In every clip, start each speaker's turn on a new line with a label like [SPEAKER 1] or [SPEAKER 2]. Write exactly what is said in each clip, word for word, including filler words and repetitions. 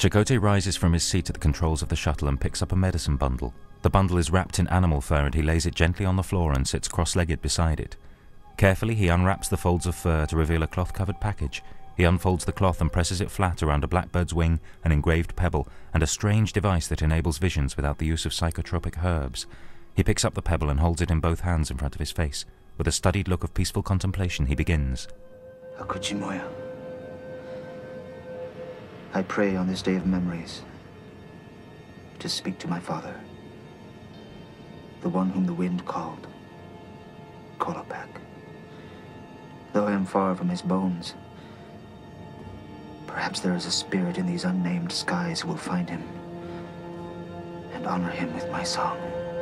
[SPEAKER 1] Chakotay rises from his seat at the controls of the shuttle and picks up a medicine bundle. The bundle is wrapped in animal fur and he lays it gently on the floor and sits cross-legged beside it. Carefully, he unwraps the folds of fur to reveal a cloth-covered package. He unfolds the cloth and presses it flat around a blackbird's wing, an engraved pebble, and a strange device that enables visions without the use of psychotropic herbs. He picks up the pebble and holds it in both hands in front of his face. With a studied look of peaceful contemplation, he begins.
[SPEAKER 2] Akuchimoya, I pray on this day of memories to speak to my father, the one whom the wind called Kolopak. Though I am far from his bones, perhaps there is a spirit in these unnamed skies who will find him and honor him with my song.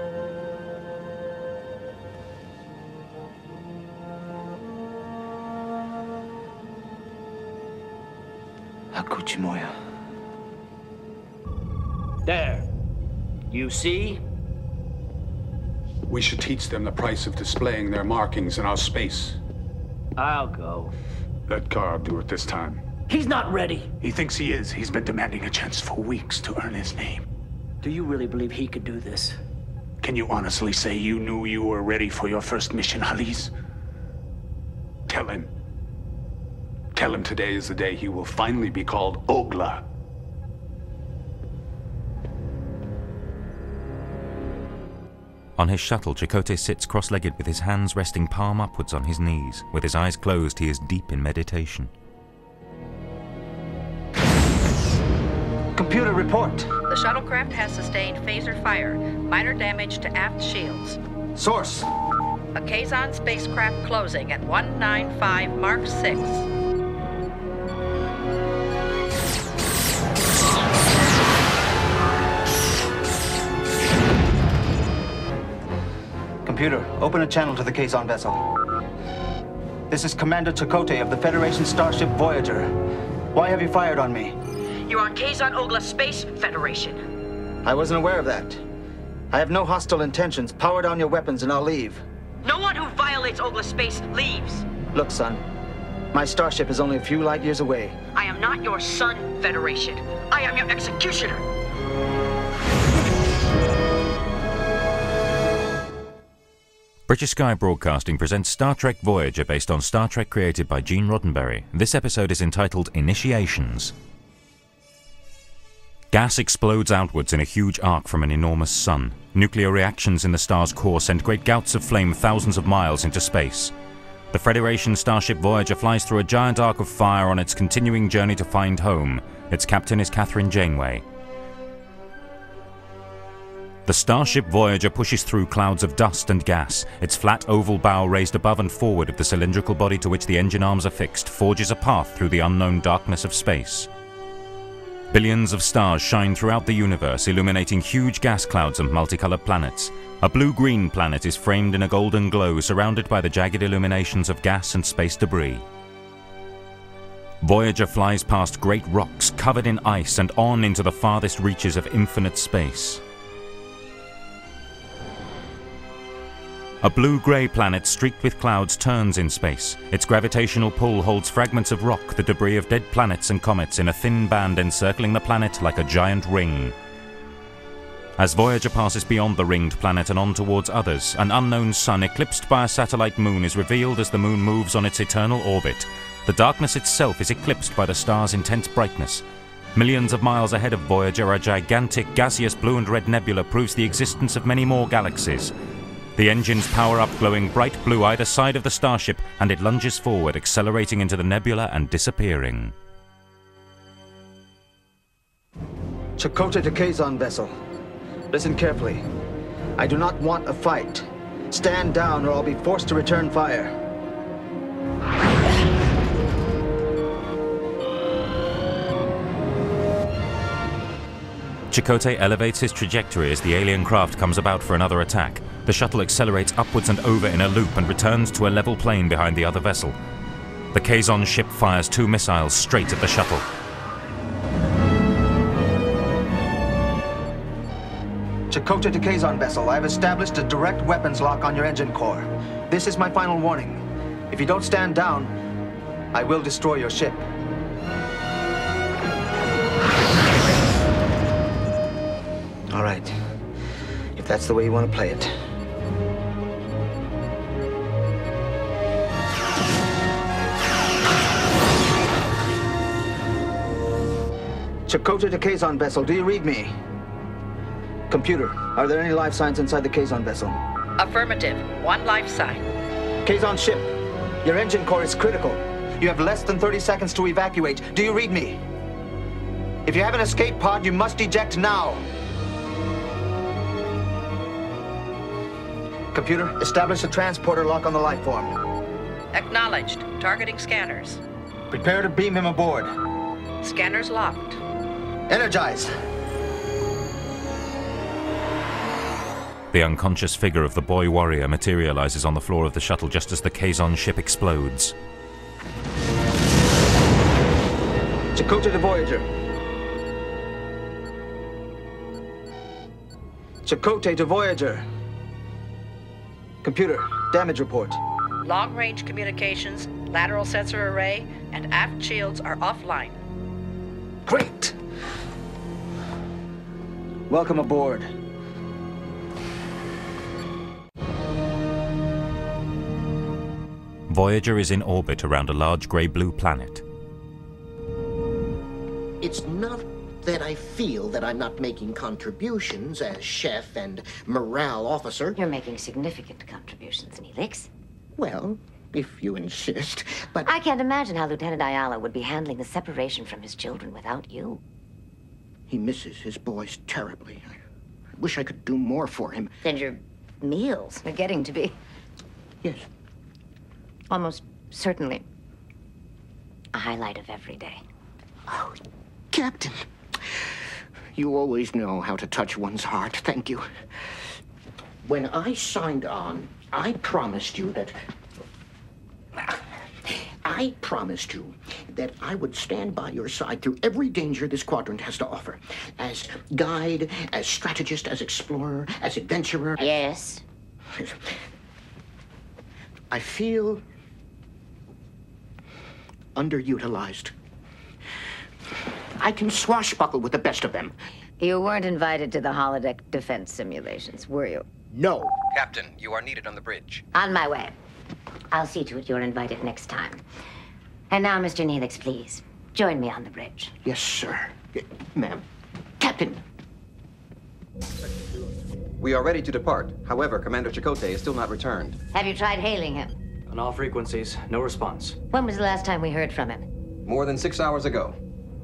[SPEAKER 2] Akuchimoya.
[SPEAKER 3] There. You see?
[SPEAKER 4] We should teach them the price of displaying their markings in our space.
[SPEAKER 3] I'll go.
[SPEAKER 4] Let Garb do it this time.
[SPEAKER 3] He's not ready.
[SPEAKER 5] He thinks he is. He's been demanding a chance for weeks to earn his name.
[SPEAKER 3] Do you really believe he could do this?
[SPEAKER 5] Can you honestly say you knew you were ready for your first mission, Halis?
[SPEAKER 4] Tell him. Tell him today is the day he will finally be called Ogla.
[SPEAKER 1] On his shuttle, Chakotay sits cross-legged with his hands resting palm upwards on his knees. With his eyes closed, he is deep in meditation.
[SPEAKER 2] Computer report.
[SPEAKER 6] The shuttlecraft has sustained phaser fire. Minor damage to aft shields.
[SPEAKER 2] Source.
[SPEAKER 6] A Kazon spacecraft closing at one nine five Mark six.
[SPEAKER 2] Computer, open a channel to the Kazon vessel. This is Commander Chakotay of the Federation starship Voyager. Why have you fired on me?
[SPEAKER 6] You're on Kazon Ogla Space Federation.
[SPEAKER 2] I wasn't aware of that. I have no hostile intentions. Power down your weapons and I'll leave.
[SPEAKER 6] No one who violates Ogla Space leaves.
[SPEAKER 2] Look, son. My starship is only a few light years away.
[SPEAKER 6] I am not your son, Federation. I am your executioner.
[SPEAKER 1] British Sky Broadcasting presents Star Trek Voyager based on Star Trek created by Gene Roddenberry. This episode is entitled Initiations. Gas explodes outwards in a huge arc from an enormous sun. Nuclear reactions in the star's core send great gouts of flame thousands of miles into space. The Federation starship Voyager flies through a giant arc of fire on its continuing journey to find home. Its captain is Kathryn Janeway. The starship Voyager pushes through clouds of dust and gas. Its flat oval bow raised above and forward of the cylindrical body to which the engine arms are fixed forges a path through the unknown darkness of space. Billions of stars shine throughout the universe, illuminating huge gas clouds and multicolored planets. A blue-green planet is framed in a golden glow, surrounded by the jagged illuminations of gas and space debris. Voyager flies past great rocks covered in ice and on into the farthest reaches of infinite space. A blue-grey planet streaked with clouds turns in space. Its gravitational pull holds fragments of rock, the debris of dead planets and comets, in a thin band encircling the planet like a giant ring. As Voyager passes beyond the ringed planet and on towards others, an unknown sun eclipsed by a satellite moon is revealed as the moon moves on its eternal orbit. The darkness itself is eclipsed by the star's intense brightness. Millions of miles ahead of Voyager, a gigantic gaseous blue and red nebula proves the existence of many more galaxies. The engines power up, glowing bright blue either side of the starship, and it lunges forward, accelerating into the nebula and disappearing.
[SPEAKER 2] Chakotay to Kazon vessel. Listen carefully. I do not want a fight. Stand down or I'll be forced to return fire.
[SPEAKER 1] Chakotay elevates his trajectory as the alien craft comes about for another attack. The shuttle accelerates upwards and over in a loop and returns to a level plane behind the other vessel. The Kazon ship fires two missiles straight at the shuttle.
[SPEAKER 2] Chakotay to Kazon vessel. I have established a direct weapons lock on your engine core. This is my final warning. If you don't stand down, I will destroy your ship. that's the way you want to play it. Chakotay to Kazon vessel, do you read me? Computer, are there any life signs inside the Kazon vessel?
[SPEAKER 6] Affirmative. One life sign.
[SPEAKER 2] Kazon ship, your engine core is critical. You have less than thirty seconds to evacuate. Do you read me? If you have an escape pod, you must eject now. Computer, establish a transporter lock on the life form.
[SPEAKER 6] Acknowledged. Targeting scanners.
[SPEAKER 2] Prepare to beam him aboard.
[SPEAKER 6] Scanners locked.
[SPEAKER 2] Energized.
[SPEAKER 1] The unconscious figure of the boy warrior materializes on the floor of the shuttle just as the Kazon ship explodes.
[SPEAKER 2] Chakotay to Voyager. Chakotay to Voyager. Computer, damage report.
[SPEAKER 6] Long-range communications, lateral sensor array, and aft shields are offline.
[SPEAKER 2] Great! Welcome aboard.
[SPEAKER 1] Voyager is in orbit around a large grey-blue planet.
[SPEAKER 7] It's not that I feel that I'm not making contributions as chef and morale officer.
[SPEAKER 8] You're making significant contributions, Neelix.
[SPEAKER 7] Well, if you insist, but...
[SPEAKER 8] I can't imagine how Lieutenant Ayala would be handling the separation from his children without you.
[SPEAKER 7] He misses his boys terribly. I wish I could do more for him.
[SPEAKER 8] And your meals are getting to be...
[SPEAKER 7] Yes.
[SPEAKER 8] Almost certainly a highlight of every day.
[SPEAKER 7] Oh, Captain. You always know how to touch one's heart. Thank you. When I signed on, I promised you that... I promised you that I would stand by your side through every danger this quadrant has to offer. As guide, as strategist, as explorer, as adventurer.
[SPEAKER 8] Yes?
[SPEAKER 7] I feel underutilized. I can swashbuckle with the best of them.
[SPEAKER 8] You weren't invited to the holodeck defense simulations, were you?
[SPEAKER 7] No.
[SPEAKER 9] Captain, you are needed on the bridge.
[SPEAKER 8] On my way. I'll see to it you're invited next time. And now, Mister Neelix, please, join me on the bridge.
[SPEAKER 7] Yes, sir. Ma'am. Captain!
[SPEAKER 9] We are ready to depart. However, Commander Chakotay is still not returned.
[SPEAKER 8] Have you tried hailing him?
[SPEAKER 3] On all frequencies, no response.
[SPEAKER 8] When was the last time we heard from him?
[SPEAKER 9] More than six hours ago.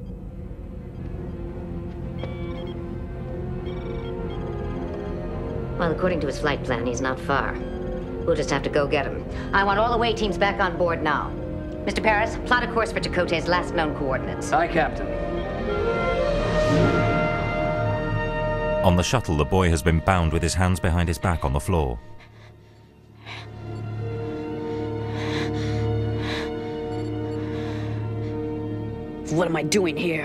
[SPEAKER 8] Well, according to his flight plan, he's not far. We'll just have to go get him. I want all away teams back on board now. Mister Paris, plot a course for Chakotay's last known coordinates.
[SPEAKER 3] Aye, Captain.
[SPEAKER 1] On the shuttle, the boy has been bound with his hands behind his back on the floor.
[SPEAKER 10] What am I doing here?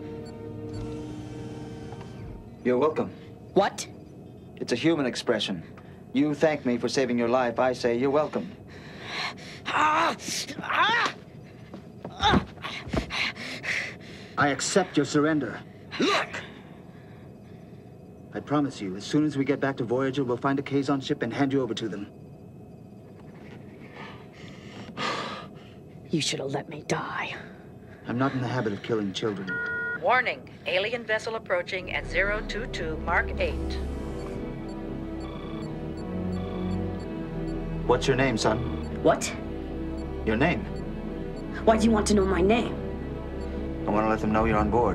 [SPEAKER 2] You're welcome.
[SPEAKER 10] What?
[SPEAKER 2] It's a human expression. You thank me for saving your life. I say you're welcome.
[SPEAKER 10] Ah! Ah! Ah!
[SPEAKER 2] I accept your surrender.
[SPEAKER 10] Look!
[SPEAKER 2] I promise you, as soon as we get back to Voyager, we'll find a Kazon ship and hand you over to them.
[SPEAKER 10] You should have let me die.
[SPEAKER 2] I'm not in the habit of killing children.
[SPEAKER 6] Warning, alien vessel approaching at zero two two Mark eight.
[SPEAKER 2] What's your name, son?
[SPEAKER 10] What?
[SPEAKER 2] Your name?
[SPEAKER 10] Why do you want to know my name?
[SPEAKER 2] I want to let them know you're on board.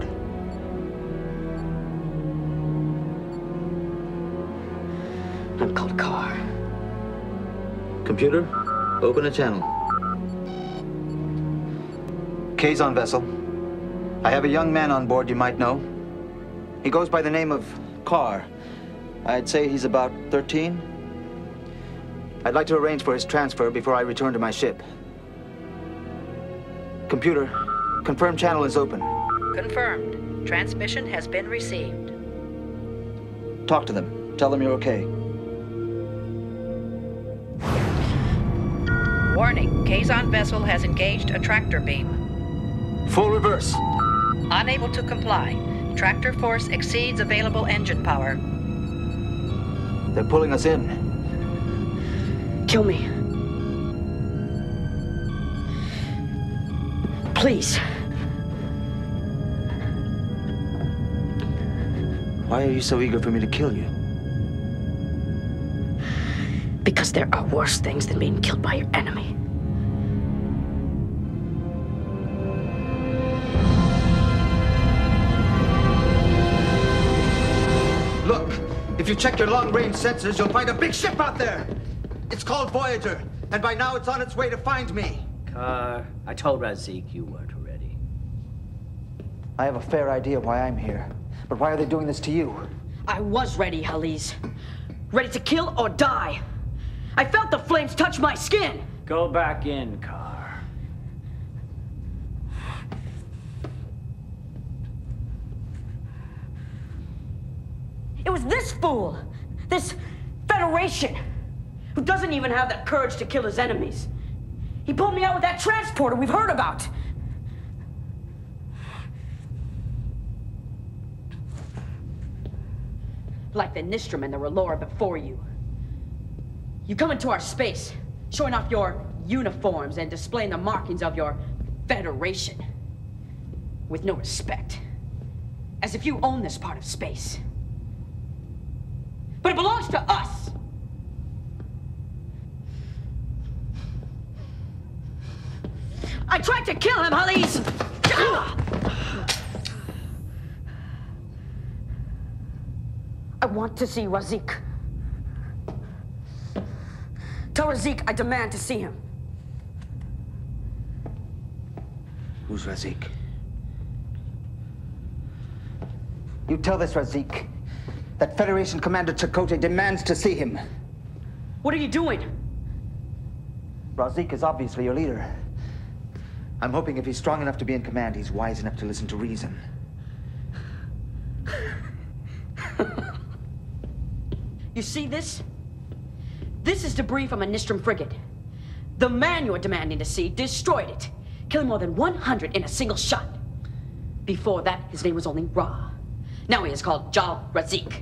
[SPEAKER 10] I'm called Carr.
[SPEAKER 2] Computer, open a channel. Kazon vessel. I have a young man on board you might know. He goes by the name of Carr. I'd say he's about thirteen. I'd like to arrange for his transfer before I return to my ship. Computer, confirm channel is open.
[SPEAKER 6] Confirmed. Transmission has been received.
[SPEAKER 2] Talk to them. Tell them you're okay.
[SPEAKER 6] Warning, Kazon vessel has engaged a tractor beam.
[SPEAKER 2] Full reverse.
[SPEAKER 6] Unable to comply. Tractor force exceeds available engine power.
[SPEAKER 2] They're pulling us in.
[SPEAKER 10] Kill me. Please.
[SPEAKER 2] Why are you so eager for me to kill you?
[SPEAKER 10] Because there are worse things than being killed by your enemy.
[SPEAKER 2] Look, if you check your long-range sensors, you'll find a big ship out there. It's called Voyager, and by now it's on its way to find me.
[SPEAKER 3] Car, I told Razik you weren't ready.
[SPEAKER 2] I have a fair idea why I'm here, but why are they doing this to you?
[SPEAKER 10] I was ready, Haliz. Ready to kill or die. I felt the flames touch my skin.
[SPEAKER 3] Go back in, Car.
[SPEAKER 10] It was this fool, this Federation, who doesn't even have the courage to kill his enemies. He pulled me out with that transporter we've heard about. Like the Nistrum and the Relora before you. You come into our space, showing off your uniforms and displaying the markings of your Federation. With no respect. As if you own this part of space. But it belongs to us! I tried to kill him, Haliz! I want to see Razik. Tell Razik I demand to see him.
[SPEAKER 2] Who's Razik? You tell this Razik that Federation Commander Chakotay demands to see him.
[SPEAKER 10] What are you doing?
[SPEAKER 2] Razik is obviously your leader. I'm hoping if he's strong enough to be in command, he's wise enough to listen to reason.
[SPEAKER 10] You see this? This is debris from a Nistrum frigate. The man you're demanding to see destroyed it, killing more than one hundred in a single shot. Before that, his name was only Ra. Now he is called Jal Razik.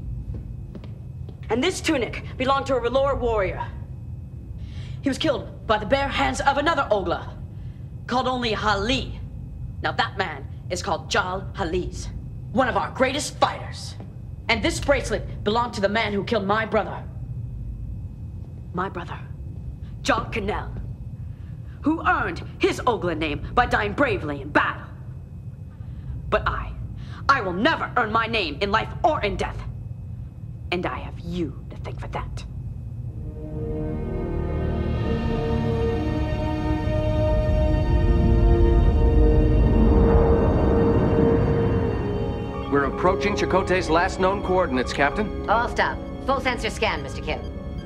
[SPEAKER 10] And this tunic belonged to a Relora warrior. He was killed by the bare hands of another Ogla, called only Hali. Now that man is called Jal Haliz, one of our greatest fighters. And this bracelet belonged to the man who killed my brother. My brother, Jal Kanel, who earned his Ogla name by dying bravely in battle. But I, I will never earn my name in life or in death. And I have you to thank for that.
[SPEAKER 11] We're approaching Chakotay's last known coordinates, Captain.
[SPEAKER 8] All stop. Full sensor scan, Mister Kim.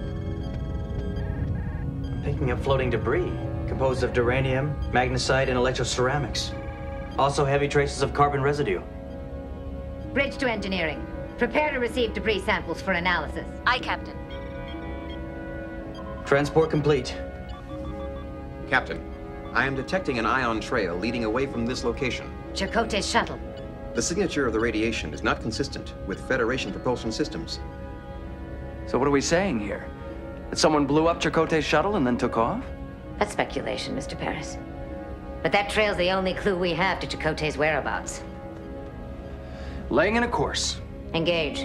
[SPEAKER 3] Picking up floating debris, composed of duranium, magnesite, and electroceramics. Also heavy traces of carbon residue.
[SPEAKER 8] Bridge to engineering. Prepare to receive debris samples for analysis. Aye, Captain.
[SPEAKER 3] Transport complete.
[SPEAKER 9] Captain, I am detecting an ion trail leading away from this location.
[SPEAKER 8] Chakotay's shuttle.
[SPEAKER 9] The signature of the radiation is not consistent with Federation propulsion systems.
[SPEAKER 11] So what are we saying here? That someone blew up Chakotay's shuttle and then took off?
[SPEAKER 8] That's speculation, Mister Paris. But that trail's the only clue we have to Chakotay's whereabouts.
[SPEAKER 11] Laying in a course.
[SPEAKER 8] Engage.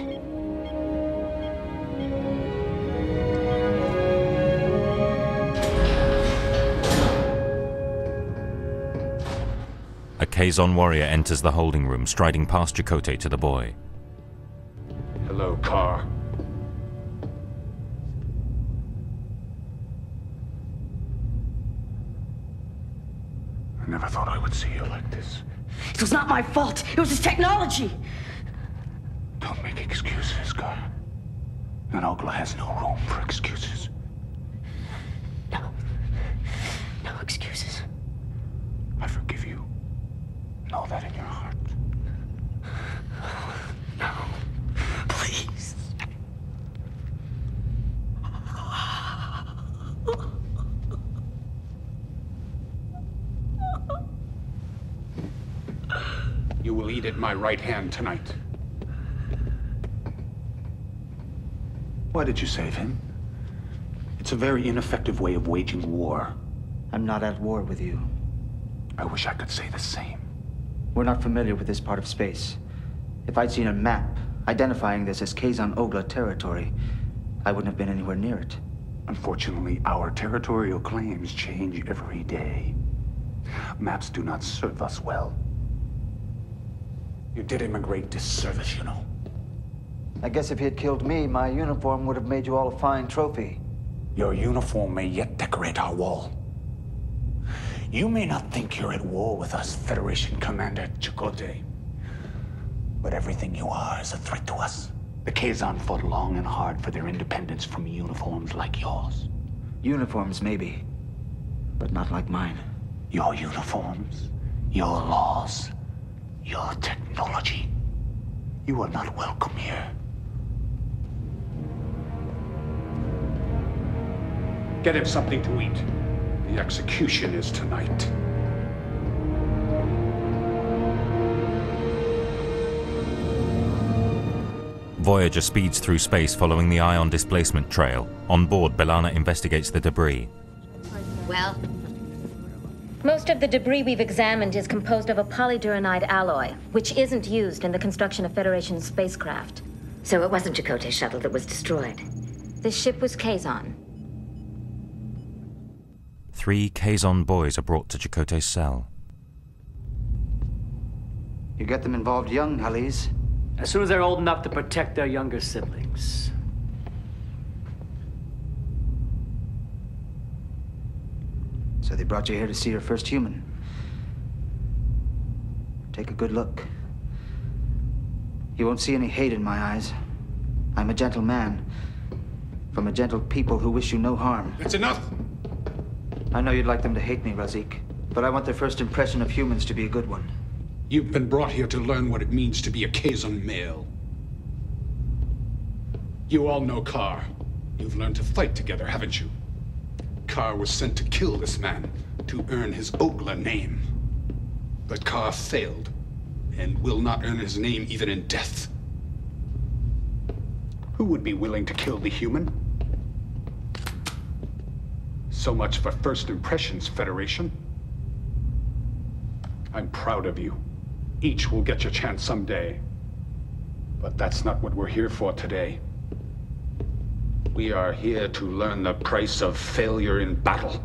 [SPEAKER 1] A Kazon warrior enters the holding room, striding past Chakotay to the boy.
[SPEAKER 4] Hello, Car. I never thought I would see you like this.
[SPEAKER 10] It was not my fault. It was his technology.
[SPEAKER 4] Don't make excuses, Car. An Ogla has no room for excuses.
[SPEAKER 10] No. No excuses.
[SPEAKER 4] I forgive you. Know that in your heart.
[SPEAKER 10] No. Please.
[SPEAKER 4] You will eat at my right hand tonight.
[SPEAKER 5] Why did you save him? It's a very ineffective way of waging war.
[SPEAKER 2] I'm not at war with you.
[SPEAKER 5] I wish I could say the same.
[SPEAKER 2] We're not familiar with this part of space. If I'd seen a map identifying this as Kazon Ogla territory, I wouldn't have been anywhere near it.
[SPEAKER 5] Unfortunately, our territorial claims change every day. Maps do not serve us well. You did him a great disservice, you know.
[SPEAKER 2] I guess if he had killed me, my uniform would have made you all a fine trophy.
[SPEAKER 5] Your uniform may yet decorate our wall. You may not think you're at war with us, Federation Commander Chakotay, but everything you are is a threat to us. The Kazon fought long and hard for their independence from uniforms like yours.
[SPEAKER 2] Uniforms, maybe, but not like mine.
[SPEAKER 5] Your uniforms, your laws, your technology. You are not welcome here.
[SPEAKER 4] Get him something to eat. The execution is tonight.
[SPEAKER 1] Voyager speeds through space following the ion displacement trail. On board, B'Elanna investigates the debris.
[SPEAKER 8] Well, most of the debris we've examined is composed of a polyduranide alloy, which isn't used in the construction of Federation spacecraft. So it wasn't Chakotay's shuttle that was destroyed. The ship was Kazon.
[SPEAKER 1] Three Kazon boys are brought to Chakotay's cell.
[SPEAKER 2] You get them involved young, Halise.
[SPEAKER 12] As soon as they're old enough to protect their younger siblings.
[SPEAKER 2] So they brought you here to see your first human. Take a good look. You won't see any hate in my eyes. I'm a gentle man. From a gentle people who wish you no harm.
[SPEAKER 4] That's enough!
[SPEAKER 2] I know you'd like them to hate me, Razik, but I want their first impression of humans to be a good one.
[SPEAKER 4] You've been brought here to learn what it means to be a Kazon male. You all know Kar. You've learned to fight together, haven't you? Kar was sent to kill this man, to earn his Ogla name. But Kar failed, and will not earn his name even in death. Who would be willing to kill the human? So much for first impressions, Federation. I'm proud of you. Each will get your chance someday. But that's not what we're here for today. We are here to learn the price of failure in battle.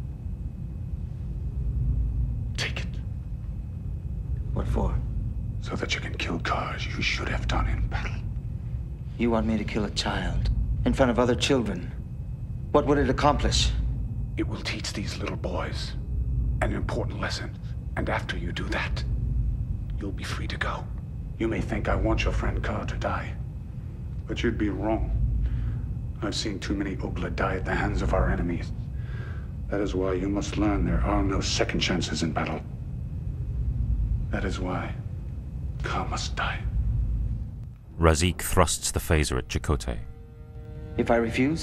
[SPEAKER 4] Take it.
[SPEAKER 2] What for?
[SPEAKER 4] So that you can kill Kars you should have done in battle.
[SPEAKER 2] You want me to kill a child in front of other children? What would it accomplish?
[SPEAKER 4] It will teach these little boys an important lesson. And after you do that, you'll be free to go. You may think I want your friend Kar to die, but you'd be wrong. I've seen too many Ogla die at the hands of our enemies. That is why you must learn there are no second chances in battle. That is why Kar must die.
[SPEAKER 1] Razik thrusts the phaser at Chakotay.
[SPEAKER 2] If I refuse?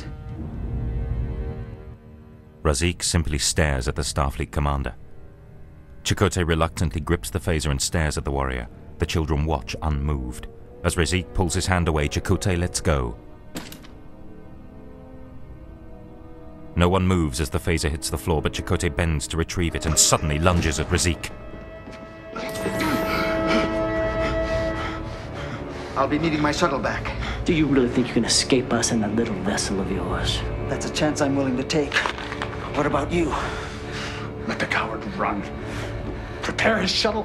[SPEAKER 1] Razik simply stares at the Starfleet commander. Chakotay reluctantly grips the phaser and stares at the warrior. The children watch unmoved. As Razik pulls his hand away, Chakotay lets go. No one moves as the phaser hits the floor, but Chakotay bends to retrieve it and suddenly lunges at Razik.
[SPEAKER 2] I'll be needing my shuttle back.
[SPEAKER 12] Do you really think you can escape us in that little vessel of yours?
[SPEAKER 2] That's a chance I'm willing to take. What about you?
[SPEAKER 4] Let the coward run. Prepare his shuttle.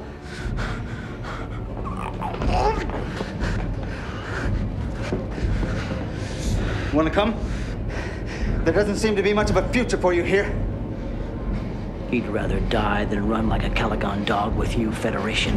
[SPEAKER 2] Want to come? There doesn't seem to be much of a future for you here.
[SPEAKER 12] He'd rather die than run like a Caligon dog with you, Federation.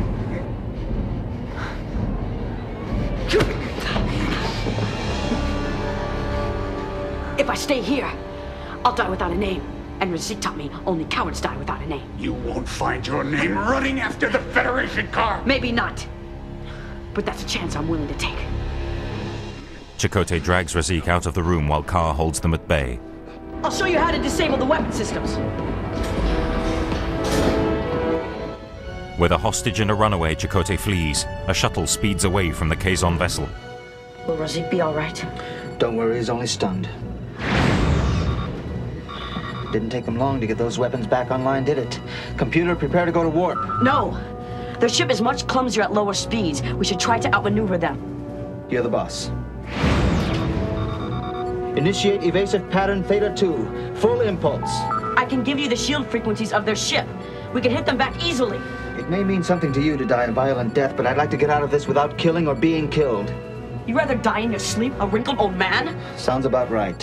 [SPEAKER 10] If I stay here, I'll die without a name. And Razik taught me only cowards die without a name.
[SPEAKER 5] You won't find your name running after the Federation car.
[SPEAKER 10] Maybe not. But that's a chance I'm willing to take.
[SPEAKER 1] Chakotay drags Razik out of the room while Kar holds them at bay.
[SPEAKER 10] I'll show you how to disable the weapon systems.
[SPEAKER 1] With a hostage and a runaway, Chakotay flees. A shuttle speeds away from the Kazon vessel.
[SPEAKER 10] Will Razik be all right?
[SPEAKER 2] Don't worry, he's only stunned. Didn't take them long to get those weapons back online, did it? Computer, prepare to go to warp.
[SPEAKER 10] No! Their ship is much clumsier at lower speeds. We should try to outmaneuver them.
[SPEAKER 2] You're the boss. Initiate evasive pattern Theta two. Full impulse.
[SPEAKER 10] I can give you the shield frequencies of their ship. We can hit them back easily.
[SPEAKER 2] It may mean something to you to die a violent death, but I'd like to get out of this without killing or being killed.
[SPEAKER 10] You'd rather die in your sleep, a wrinkled old man?
[SPEAKER 2] Sounds about right.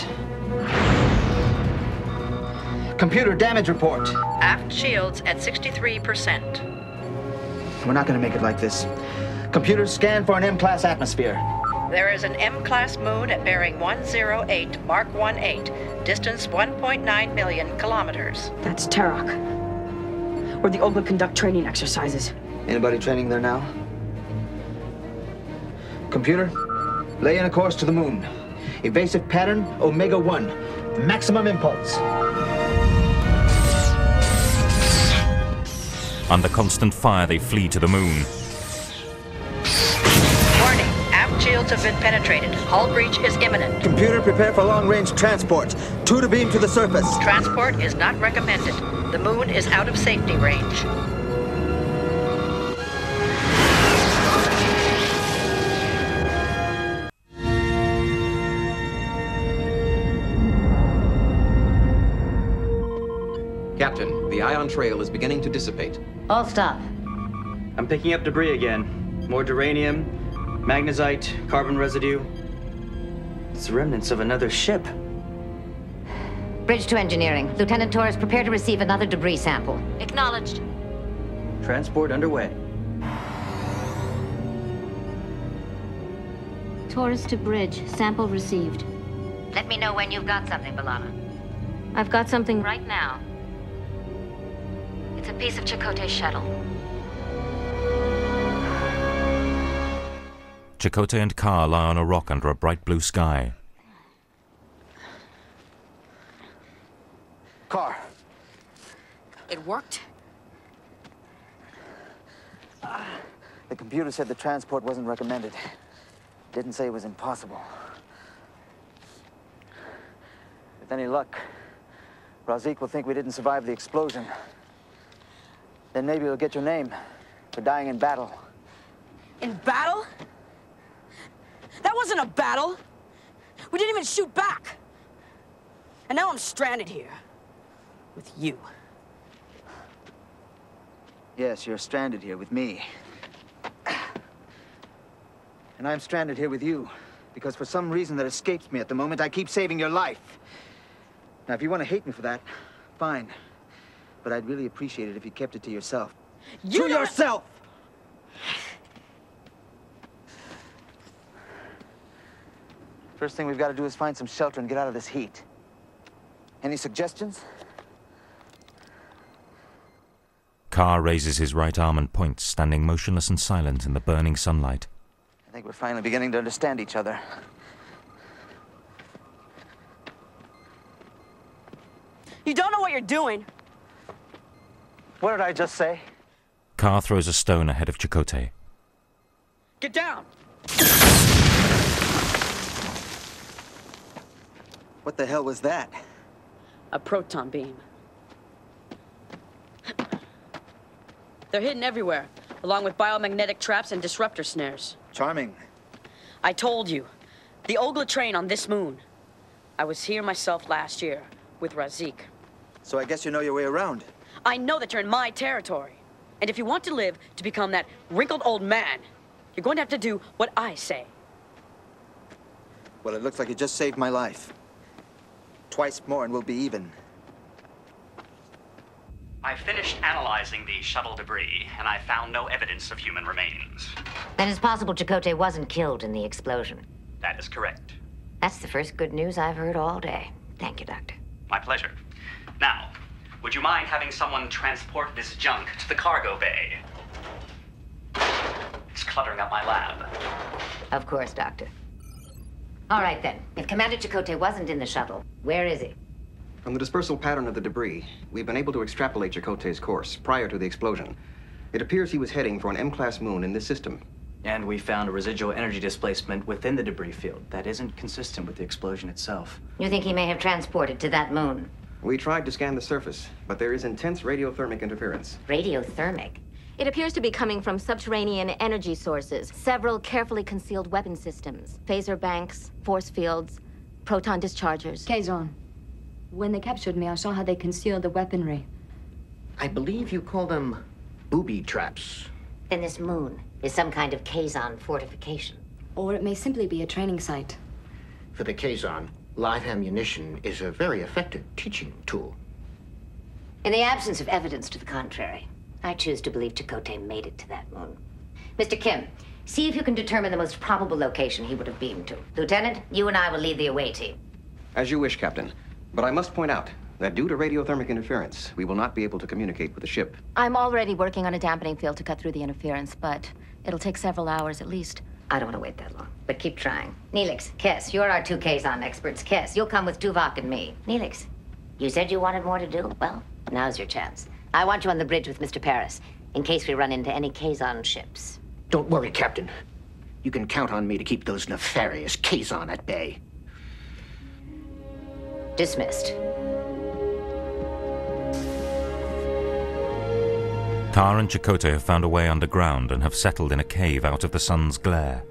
[SPEAKER 2] Computer damage report.
[SPEAKER 6] Aft shields at sixty-three percent.
[SPEAKER 2] We're not going to make it like this. Computer scan for an M-class atmosphere.
[SPEAKER 6] There is an M-class moon at bearing one zero eight, Mark eighteen, distance one point nine million kilometers.
[SPEAKER 10] That's Terok, where the Ogla conduct training exercises.
[SPEAKER 2] Anybody training there now? Computer, lay in a course to the moon. Evasive pattern, Omega one. Maximum impulse.
[SPEAKER 1] Under constant fire, they flee to the moon.
[SPEAKER 6] Warning, aft shields have been penetrated. Hull breach is imminent.
[SPEAKER 2] Computer, prepare for long-range transport. Two to beam to the surface.
[SPEAKER 6] Transport is not recommended. The moon is out of safety range.
[SPEAKER 9] Captain, the ion trail is beginning to dissipate.
[SPEAKER 8] All stop.
[SPEAKER 3] I'm picking up debris again. More duranium, magnesite, carbon residue. It's remnants of another ship.
[SPEAKER 8] Bridge to engineering. Lieutenant Torres, prepare to receive another debris sample. Acknowledged.
[SPEAKER 3] Transport underway.
[SPEAKER 8] Torres to bridge. Sample received. Let me know when you've got something, B'Elanna. I've got something right now. It's a piece of Chakotay's shuttle.
[SPEAKER 1] Chakotay and Ka lie on a rock under a bright blue sky.
[SPEAKER 2] Car.
[SPEAKER 10] It worked?
[SPEAKER 2] The computer said the transport wasn't recommended. Didn't say it was impossible. With any luck, Razik will think we didn't survive the explosion. Then maybe he'll get your name for dying in battle.
[SPEAKER 10] In battle? That wasn't a battle! We didn't even shoot back! And now I'm stranded here. With you.
[SPEAKER 2] Yes, you're stranded here with me. And I'm stranded here with you, because for some reason that escapes me at the moment, I keep saving your life. Now, if you want to hate me for that, fine. But I'd really appreciate it if you kept it to yourself.
[SPEAKER 10] You
[SPEAKER 2] to yourself! First thing we've got to do is find some shelter and get out of this heat. Any suggestions?
[SPEAKER 1] Ka raises his right arm and points, standing motionless and silent in the burning sunlight.
[SPEAKER 2] I think we're finally beginning to understand each other.
[SPEAKER 10] You don't know what you're doing.
[SPEAKER 2] What did I just say?
[SPEAKER 1] Ka throws a stone ahead of Chakotay.
[SPEAKER 10] Get down!
[SPEAKER 2] What the hell was that?
[SPEAKER 10] A proton beam. They're hidden everywhere, along with biomagnetic traps and disruptor snares.
[SPEAKER 2] Charming.
[SPEAKER 10] I told you. The Ogla train on this moon. I was here myself last year, with Razik.
[SPEAKER 2] So I guess you know your way around.
[SPEAKER 10] I know that you're in my territory. And if you want to live to become that wrinkled old man, you're going to have to do what I say.
[SPEAKER 2] Well, it looks like you just saved my life. Twice more and we'll be even.
[SPEAKER 13] I finished analyzing the shuttle debris, and I found no evidence of human remains.
[SPEAKER 8] Then it's possible Chakotay wasn't killed in the explosion.
[SPEAKER 13] That is correct.
[SPEAKER 8] That's the first good news I've heard all day. Thank you, Doctor.
[SPEAKER 13] My pleasure. Now, would you mind having someone transport this junk to the cargo bay? It's cluttering up my lab.
[SPEAKER 8] Of course, Doctor. All right, then. If Commander Chakotay wasn't in the shuttle, where is he?
[SPEAKER 9] From the dispersal pattern of the debris, we've been able to extrapolate Chakotay's course prior to the explosion. It appears he was heading for an M-class moon in this system.
[SPEAKER 3] And we found a residual energy displacement within the debris field that isn't consistent with the explosion itself.
[SPEAKER 8] You think he may have transported to that moon?
[SPEAKER 9] We tried to scan the surface, but there is intense radiothermic interference.
[SPEAKER 8] Radiothermic? It appears to be coming from subterranean energy sources, several carefully concealed weapon systems, phaser banks, force fields, proton dischargers.
[SPEAKER 14] Kazon, when they captured me, I saw how they concealed the weaponry.
[SPEAKER 7] I believe you call them booby traps.
[SPEAKER 8] Then this moon is some kind of Kazon fortification.
[SPEAKER 14] Or it may simply be a training site.
[SPEAKER 7] For the Kazon, live ammunition is a very effective teaching tool.
[SPEAKER 8] In the absence of evidence to the contrary, I choose to believe Chakotay made it to that moon. Mister Kim, see if you can determine the most probable location he would have beamed to. Lieutenant, you and I will lead the away team.
[SPEAKER 9] As you wish, Captain. But I must point out that due to radiothermic interference, we will not be able to communicate with the ship.
[SPEAKER 8] I'm already working on a dampening field to cut through the interference, but it'll take several hours at least. I don't want to wait that long, but keep trying. Neelix, Kess, you're our two Kazon experts. Kess, you'll come with Tuvok and me. Neelix, you said you wanted more to do? Well, now's your chance. I want you on the bridge with Mister Paris, in case we run into any Kazon ships.
[SPEAKER 7] Don't worry, Captain. You can count on me to keep those nefarious Kazon at bay.
[SPEAKER 8] Dismissed.
[SPEAKER 1] Kar and Chakotay have found a way underground and have settled in a cave out of the sun's glare.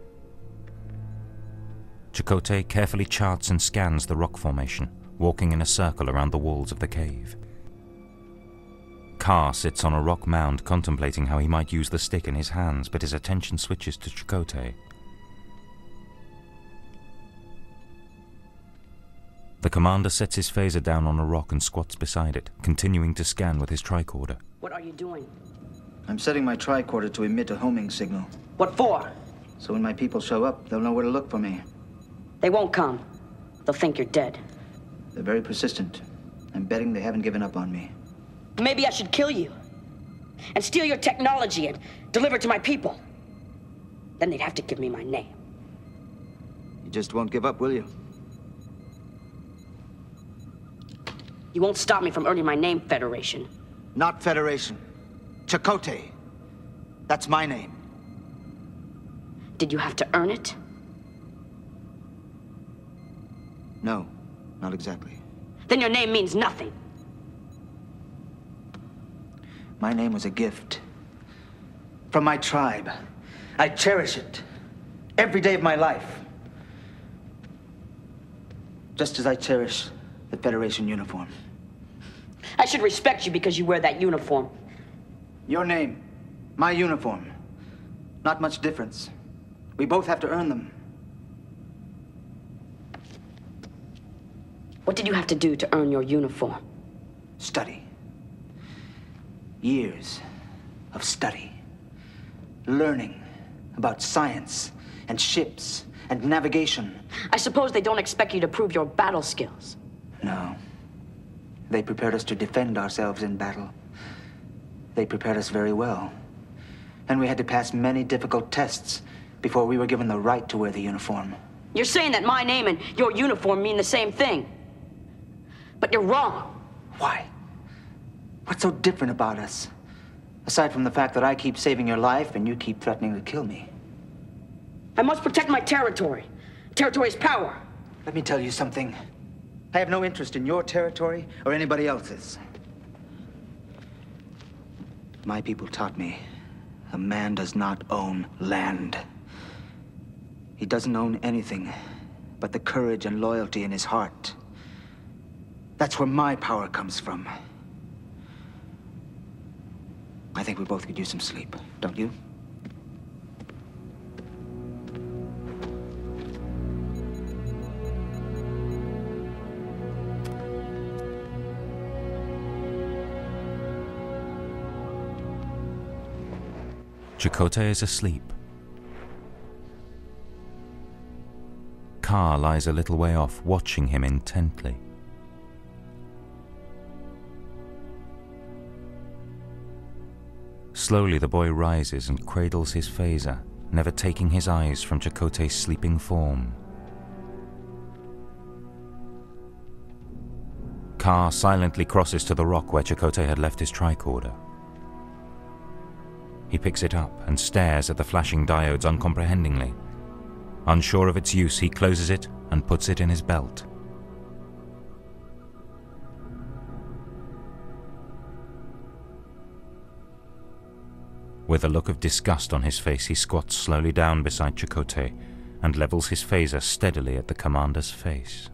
[SPEAKER 1] Chakotay carefully charts and scans the rock formation, walking in a circle around the walls of the cave. Kar sits on a rock mound contemplating how he might use the stick in his hands, but his attention switches to Chakotay. The commander sets his phaser down on a rock and squats beside it, continuing to scan with his tricorder.
[SPEAKER 10] What are you doing?
[SPEAKER 2] I'm setting my tricorder to emit a homing signal.
[SPEAKER 10] What for?
[SPEAKER 2] So when my people show up, they'll know where to look for me.
[SPEAKER 10] They won't come. They'll think you're dead.
[SPEAKER 2] They're very persistent. I'm betting they haven't given up on me.
[SPEAKER 10] Maybe I should kill you and steal your technology and deliver it to my people. Then they'd have to give me my name.
[SPEAKER 2] You just won't give up, will you?
[SPEAKER 10] You won't stop me from earning my name, Federation.
[SPEAKER 2] Not Federation. Chakotay. That's my name.
[SPEAKER 10] Did you have to earn it?
[SPEAKER 2] No, not exactly.
[SPEAKER 10] Then your name means nothing.
[SPEAKER 2] My name was a gift. From my tribe. I cherish it. Every day of my life. Just as I cherish the Federation uniform.
[SPEAKER 10] I should respect you because you wear that uniform.
[SPEAKER 2] Your name, my uniform. Not much difference. We both have to earn them.
[SPEAKER 10] What did you have to do to earn your uniform?
[SPEAKER 2] Study. Years of study. Learning about science and ships and navigation.
[SPEAKER 10] I suppose they don't expect you to prove your battle skills.
[SPEAKER 2] No. They prepared us to defend ourselves in battle. They prepared us very well. And we had to pass many difficult tests before we were given the right to wear the uniform.
[SPEAKER 10] You're saying that my name and your uniform mean the same thing. But you're wrong.
[SPEAKER 2] Why? What's so different about us? Aside from the fact that I keep saving your life and you keep threatening to kill me.
[SPEAKER 10] I must protect my territory. Territory is power.
[SPEAKER 2] Let me tell you something. I have no interest in your territory or anybody else's. My people taught me a man does not own land. He doesn't own anything but the courage and loyalty in his heart. That's where my power comes from. I think we both could use some sleep, don't you?
[SPEAKER 1] Chakotay is asleep. Kar lies a little way off, watching him intently. Slowly the boy rises and cradles his phaser, never taking his eyes from Chakotay's sleeping form. Kar silently crosses to the rock where Chakotay had left his tricorder. He picks it up and stares at the flashing diodes uncomprehendingly. Unsure of its use, he closes it and puts it in his belt. With a look of disgust on his face, he squats slowly down beside Chakotay and levels his phaser steadily at the commander's face.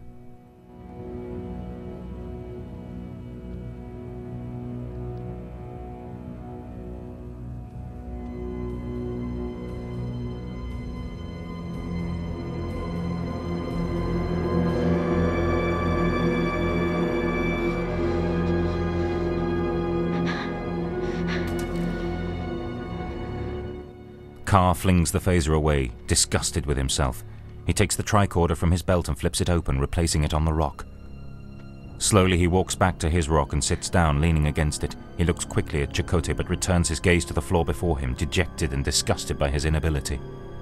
[SPEAKER 1] Carr flings the phaser away, disgusted with himself. He takes the tricorder from his belt and flips it open, replacing it on the rock. Slowly he walks back to his rock and sits down, leaning against it. He looks quickly at Chakotay but returns his gaze to the floor before him, dejected and disgusted by his inability.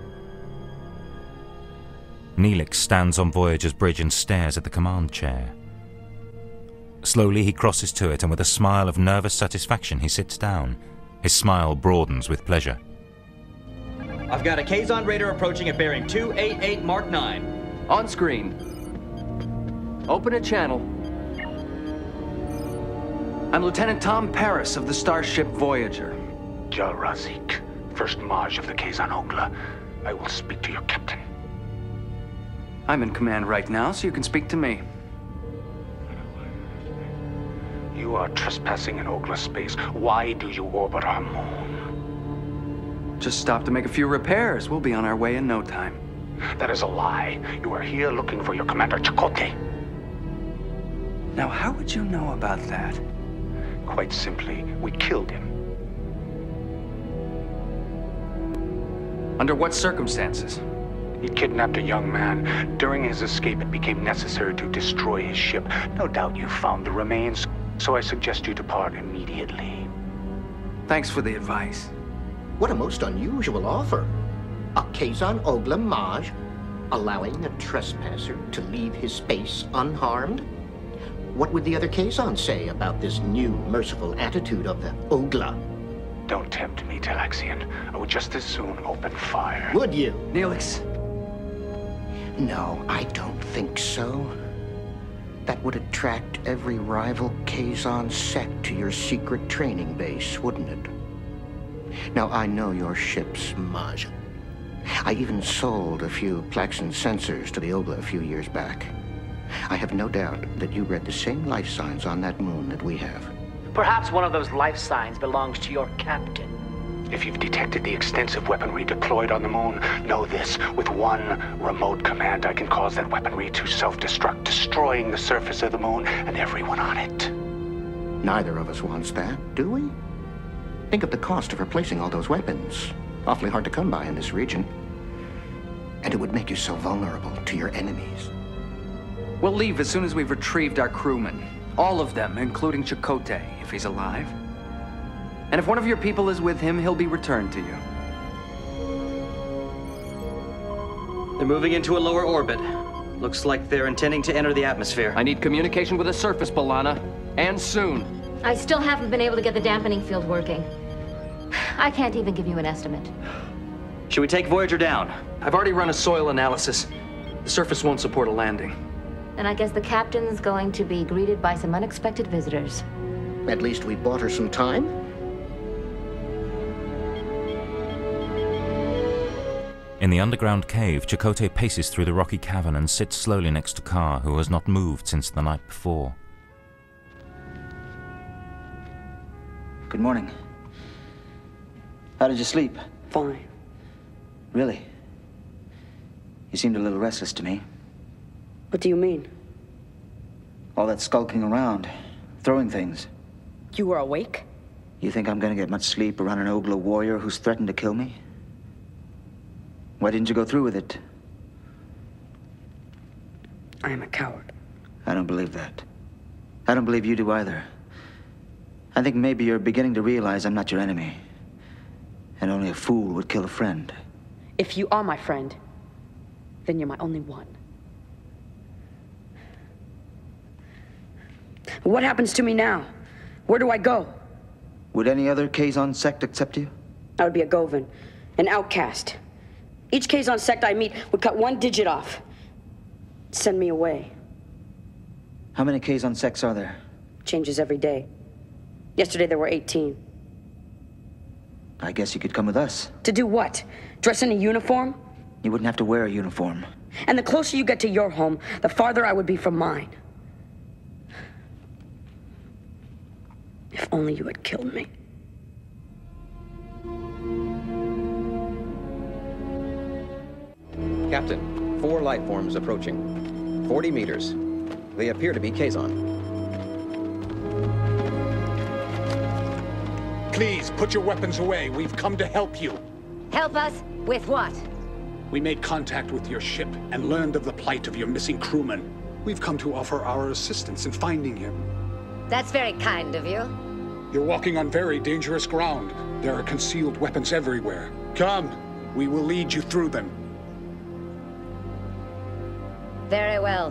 [SPEAKER 1] Neelix stands on Voyager's bridge and stares at the command chair. Slowly he crosses to it and with a smile of nervous satisfaction he sits down. His smile broadens with pleasure.
[SPEAKER 3] I've got a Kazon raider approaching at bearing two eight eight Mark nine.
[SPEAKER 11] On screen. Open a channel. I'm Lieutenant Tom Paris of the starship Voyager.
[SPEAKER 5] Jal Razik, first Maj of the Kazon Ogla. I will speak to your captain.
[SPEAKER 11] I'm in command right now, so you can speak to me.
[SPEAKER 5] You are trespassing in Ogla space. Why do you orbit our moon?
[SPEAKER 11] Just stopped to make a few repairs. We'll be on our way in no time.
[SPEAKER 5] That is a lie. You are here looking for your commander, Chakotay.
[SPEAKER 11] Now, how would you know about that?
[SPEAKER 5] Quite simply, we killed him.
[SPEAKER 11] Under what circumstances?
[SPEAKER 5] He kidnapped a young man. During his escape, it became necessary to destroy his ship. No doubt you found the remains, so I suggest you depart immediately.
[SPEAKER 11] Thanks for the advice.
[SPEAKER 7] What a most unusual offer. A Kazon Ogla Maj, allowing a trespasser to leave his space unharmed? What would the other Kazon say about this new, merciful attitude of the Ogla?
[SPEAKER 5] Don't tempt me, Talaxian. I would just as soon open fire.
[SPEAKER 7] Would you?
[SPEAKER 11] Neelix.
[SPEAKER 7] No, I don't think so. That would attract every rival Kazon sect to your secret training base, wouldn't it? Now, I know your ship's Maj. I even sold a few Plaxon sensors to the Ogla a few years back. I have no doubt that you read the same life signs on that moon that we have.
[SPEAKER 12] Perhaps one of those life signs belongs to your captain.
[SPEAKER 5] If you've detected the extensive weaponry deployed on the moon, know this. With one remote command, I can cause that weaponry to self-destruct, destroying the surface of the moon and everyone on it.
[SPEAKER 7] Neither of us wants that, do we? Think of the cost of replacing all those weapons. Awfully hard to come by in this region. And it would make you so vulnerable to your enemies.
[SPEAKER 11] We'll leave as soon as we've retrieved our crewmen. All of them, including Chakotay, if he's alive. And if one of your people is with him, he'll be returned to you.
[SPEAKER 3] They're moving into a lower orbit. Looks like they're intending to enter the atmosphere.
[SPEAKER 11] I need communication with the surface, B'Elanna. And soon.
[SPEAKER 8] I still haven't been able to get the dampening field working. I can't even give you an estimate.
[SPEAKER 3] Should we take Voyager down?
[SPEAKER 11] I've already run a soil analysis. The surface won't support a landing.
[SPEAKER 8] And I guess the captain's going to be greeted by some unexpected visitors.
[SPEAKER 7] At least we bought her some time.
[SPEAKER 1] In the underground cave, Chakotay paces through the rocky cavern and sits slowly next to Carr, who has not moved since the night before.
[SPEAKER 2] Good morning. How did you sleep?
[SPEAKER 10] Fine.
[SPEAKER 2] Really? You seemed a little restless to me.
[SPEAKER 10] What do you mean?
[SPEAKER 2] All that skulking around, throwing things.
[SPEAKER 10] You were awake?
[SPEAKER 2] You think I'm gonna get much sleep around an Ogla warrior who's threatened to kill me? Why didn't you go through with it?
[SPEAKER 10] I am a coward.
[SPEAKER 2] I don't believe that. I don't believe you do either. I think maybe you're beginning to realize I'm not your enemy. And only a fool would kill a friend.
[SPEAKER 10] If you are my friend, then you're my only one. What happens to me now? Where do I go?
[SPEAKER 2] Would any other Kazon sect accept you?
[SPEAKER 10] I would be a Govan, an outcast. Each Kazon sect I meet would cut one digit off. Send me away.
[SPEAKER 2] How many Kazon sects are there?
[SPEAKER 10] Changes every day. Yesterday there were eighteen.
[SPEAKER 2] I guess you could come with us.
[SPEAKER 10] To do what? Dress in a uniform?
[SPEAKER 2] You wouldn't have to wear a uniform.
[SPEAKER 10] And the closer you get to your home, the farther I would be from mine. If only you had killed me.
[SPEAKER 9] Captain, four life forms approaching. forty meters. They appear to be Kazon.
[SPEAKER 4] Please, put your weapons away. We've come to help you.
[SPEAKER 8] Help us? With what?
[SPEAKER 4] We made contact with your ship and learned of the plight of your missing crewman. We've come to offer our assistance in finding him.
[SPEAKER 8] That's very kind of you.
[SPEAKER 4] You're walking on very dangerous ground. There are concealed weapons everywhere. Come, we will lead you through them.
[SPEAKER 8] Very well.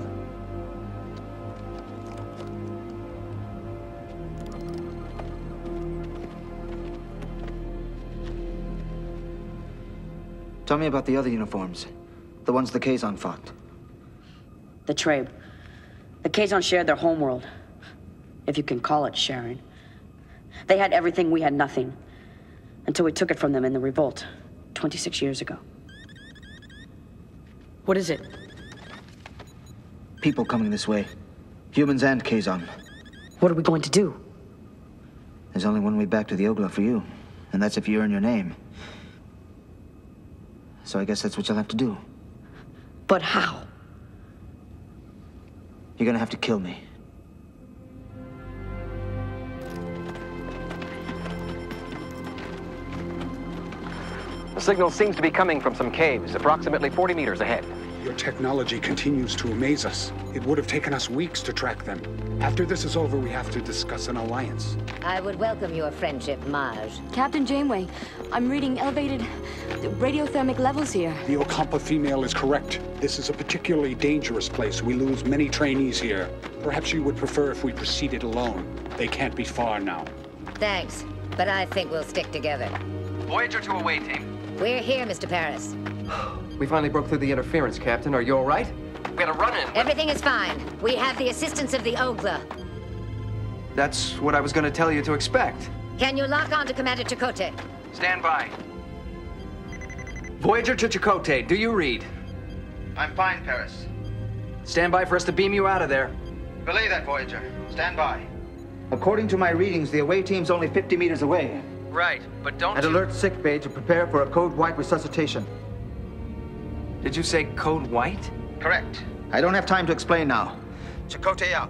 [SPEAKER 2] Tell me about the other uniforms. The ones the Kazon fought.
[SPEAKER 10] The Trabe. The Kazon shared their homeworld. If you can call it sharing. They had everything, we had nothing. Until we took it from them in the revolt, twenty-six years ago. What is it?
[SPEAKER 2] People coming this way. Humans and Kazon.
[SPEAKER 10] What are we going to do?
[SPEAKER 2] There's only one way back to the Ogla for you. And that's if you earn your name. So I guess that's what you'll have to do.
[SPEAKER 10] But how?
[SPEAKER 2] You're gonna have to kill me.
[SPEAKER 9] The signal seems to be coming from some caves, approximately forty meters ahead.
[SPEAKER 4] Your technology continues to amaze us. It would have taken us weeks to track them. After this is over, we have to discuss an alliance.
[SPEAKER 8] I would welcome your friendship, Maj.
[SPEAKER 14] Captain Janeway, I'm reading elevated radiothermic levels here.
[SPEAKER 4] The Ocampa female is correct. This is a particularly dangerous place. We lose many trainees here. Perhaps you would prefer if we proceeded alone. They can't be far now.
[SPEAKER 8] Thanks, but I think we'll stick together.
[SPEAKER 11] Voyager to away, team.
[SPEAKER 8] We're here, Mister Paris.
[SPEAKER 9] We finally broke through the interference, Captain. Are you all right?
[SPEAKER 11] We had a run-in.
[SPEAKER 8] Everything is fine. We have the assistance of the Ogla.
[SPEAKER 11] That's what I was going to tell you to expect.
[SPEAKER 8] Can you lock on to Commander Chakotay?
[SPEAKER 11] Stand by. Voyager to Chakotay, do you read?
[SPEAKER 2] I'm fine, Paris.
[SPEAKER 11] Stand by for us to beam you out of there.
[SPEAKER 2] Belay that, Voyager. Stand by. According to my readings, the away team's only fifty meters away.
[SPEAKER 11] Right, but don't
[SPEAKER 2] And
[SPEAKER 11] you...
[SPEAKER 2] alert sick bay to prepare for a code white resuscitation.
[SPEAKER 11] Did you say code white?
[SPEAKER 2] Correct. I don't have time to explain now. Chakotay out.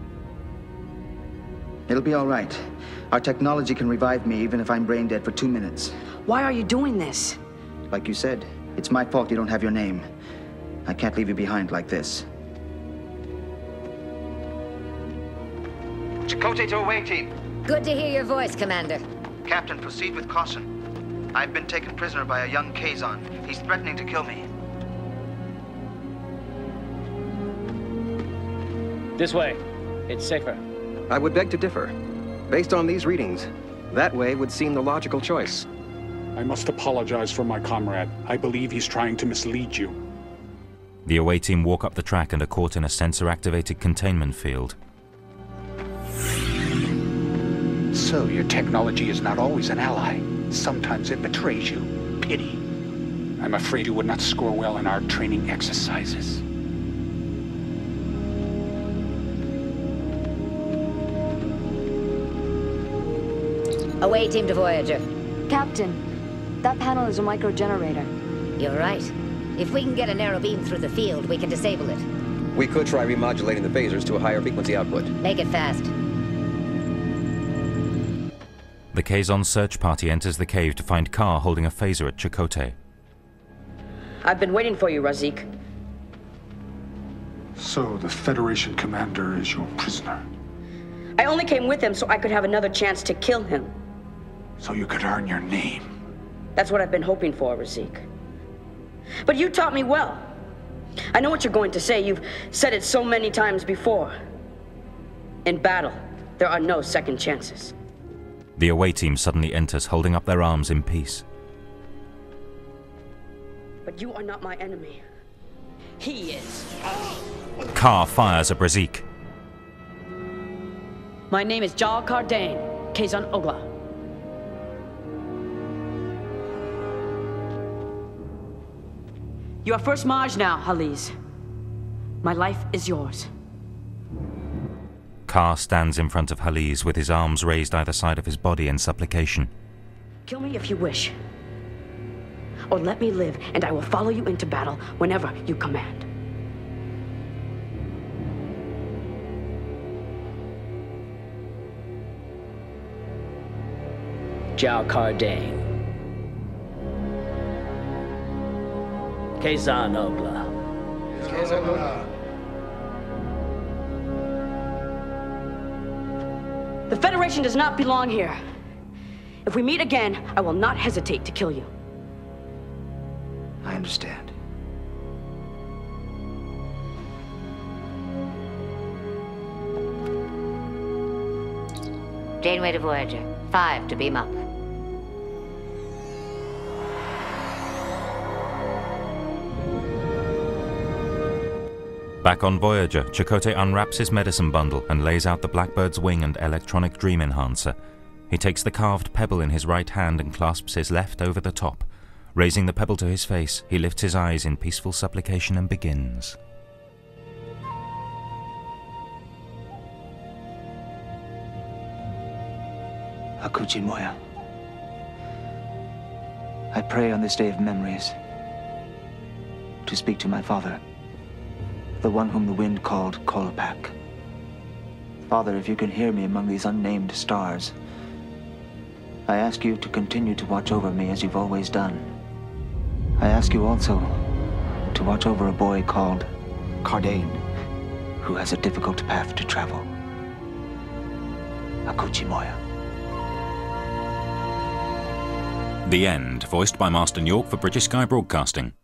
[SPEAKER 2] It'll be all right. Our technology can revive me even if I'm brain dead for two minutes.
[SPEAKER 10] Why are you doing this?
[SPEAKER 2] Like you said, it's my fault you don't have your name. I can't leave you behind like this. Chakotay to away team.
[SPEAKER 8] Good to hear your voice, Commander.
[SPEAKER 2] Captain, proceed with caution. I've been taken prisoner by a young Kazon. He's threatening to kill me.
[SPEAKER 12] This way. It's safer.
[SPEAKER 9] I would beg to differ. Based on these readings, that way would seem the logical choice.
[SPEAKER 4] I must apologize for my comrade. I believe he's trying to mislead you.
[SPEAKER 1] The away team walk up the track and are caught in a sensor-activated containment field.
[SPEAKER 4] So your technology is not always an ally. Sometimes it betrays you. Pity. I'm afraid you would not score well in our training exercises.
[SPEAKER 8] Away team to Voyager.
[SPEAKER 14] Captain, that panel is a micro-generator.
[SPEAKER 8] You're right. If we can get a narrow beam through the field, we can disable it.
[SPEAKER 9] We could try remodulating the phasers to a higher frequency output.
[SPEAKER 8] Make it fast.
[SPEAKER 1] The Kazon search party enters the cave to find Carr holding a phaser at Chakotay.
[SPEAKER 10] I've been waiting for you, Razik.
[SPEAKER 4] So the Federation commander is your prisoner.
[SPEAKER 10] I only came with him so I could have another chance to kill him.
[SPEAKER 4] So you could earn your name.
[SPEAKER 10] That's what I've been hoping for, Razik. But you taught me well. I know what you're going to say. You've said it so many times before. In battle, there are no second chances.
[SPEAKER 1] The away team suddenly enters, holding up their arms in peace.
[SPEAKER 10] But you are not my enemy. He is.
[SPEAKER 1] Kar fires a Brazik.
[SPEAKER 10] My name is Jal Cardane, Kazon Ogla. You are First Maj now, Haliz. My life is yours.
[SPEAKER 1] Kar stands in front of Haliz with his arms raised either side of his body in supplication.
[SPEAKER 10] Kill me if you wish. Or let me live, and I will follow you into battle whenever you command.
[SPEAKER 12] Jal Cardane. Kazon Ogla.
[SPEAKER 10] The Federation does not belong here. If we meet again, I will not hesitate to kill you.
[SPEAKER 2] I understand.
[SPEAKER 8] Janeway to Voyager. Five to beam up.
[SPEAKER 1] Back on Voyager, Chakotay unwraps his medicine bundle and lays out the Blackbird's wing and electronic dream enhancer. He takes the carved pebble in his right hand and clasps his left over the top. Raising the pebble to his face, he lifts his eyes in peaceful supplication and begins.
[SPEAKER 2] Akuchi Moya, I pray on this day of memories to speak to my father, the one whom the wind called Kolopak. Father, if you can hear me among these unnamed stars, I ask you to continue to watch over me as you've always done. I ask you also to watch over a boy called Cardane, who has a difficult path to travel. Akuchi Moya.
[SPEAKER 1] The End, voiced by Marston York for British Sky Broadcasting.